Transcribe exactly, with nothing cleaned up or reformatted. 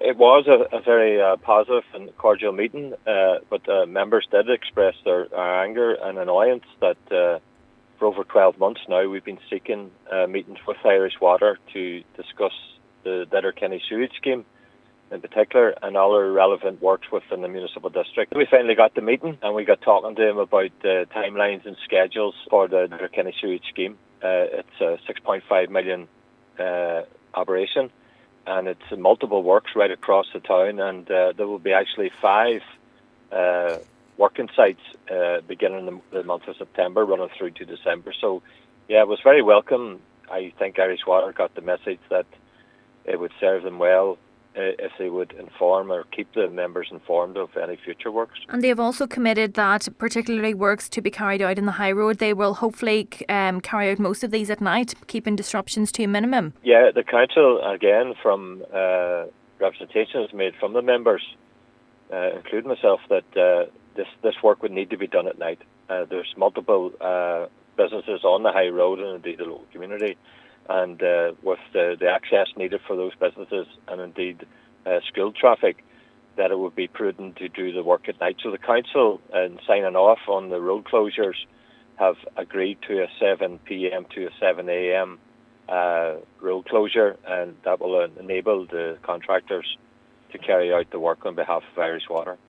it was a, a very uh, positive and cordial meeting, uh, but uh, members did express their, their anger and annoyance that uh, for over twelve months now we've been seeking uh, meetings with Irish Water to discuss the Letterkenny sewage scheme in particular and other relevant works within the municipal district. We finally got the meeting and we got talking to him about uh, timelines and schedules for the Letterkenny sewage scheme. Uh, it's a six point five million uh, operation, and it's multiple works right across the town, and uh, there will be actually five uh, working sites uh, beginning in the, the month of September, running through to December. So, yeah, it was very welcome. I think Irish Water got the message that it would serve them well if they would inform or keep the members informed of any future works. And they have also committed that particularly works to be carried out in the high road, they will hopefully um, carry out most of these at night, keeping disruptions to a minimum. Yeah, the council, again, from uh, representations made from the members, uh, including myself, that uh, this, this work would need to be done at night. Uh, there's multiple uh, businesses on the high road and indeed the local community, and uh, with the, the access needed for those businesses and indeed uh, school traffic, that it would be prudent to do the work at night. So the council, in signing off on the road closures, have agreed to a seven p.m. to a seven a.m. Uh, road closure, and that will enable the contractors to carry out the work on behalf of Irish Water.